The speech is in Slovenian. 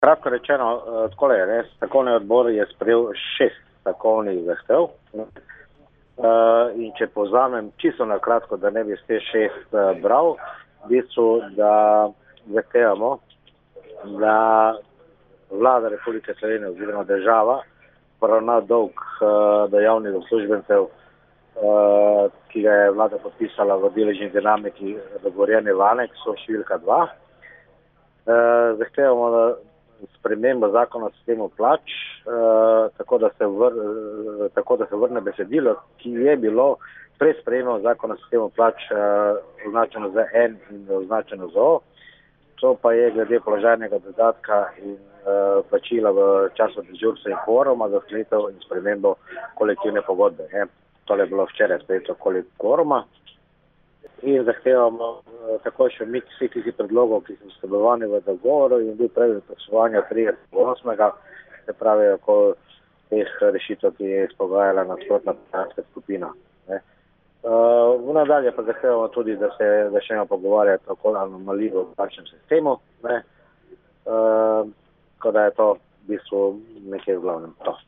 Kratko rečeno, takole je, res, strokovni odbor je sprejel 6 strokovnih zahtev. In če povzamem čisto na kratko, da ne bi ste 6 bral, v bistvu, da zahtevamo, da vlada Republike Slovenije oziroma država poravna dolg do javnih uslužbencev, ki ga je vlada podpisala v deležni dinamiki dogovorjene v aneksu številka 2. Zahtevamo spremembo zakona o sistemu plač, tako da se vrne besedilo, ki je bilo pred sprejemom zakona o sistemu plač označeno za N in označeno za O. To pa je glede položajnega dodatka in plačila v času dežurstva in kvoruma za sklenitev in spremembo kolektivne pogodbe. Tole je bilo včeraj sprejeto kvoruma. In zahtevamo tako še umik vseh tistih predlogov, ki so vsebovani v dogovoru in bil predmet glasovanja 3.8., se pravi, okoli teh rešitev, ki je izpogajala nasprotna poslanska skupina. V nadalje pa zahtevamo tudi, da se začnemo pogovarjati okoli anomalij v plačnem sistemu. Tako da je to v bistvu nekaj v glavnem to.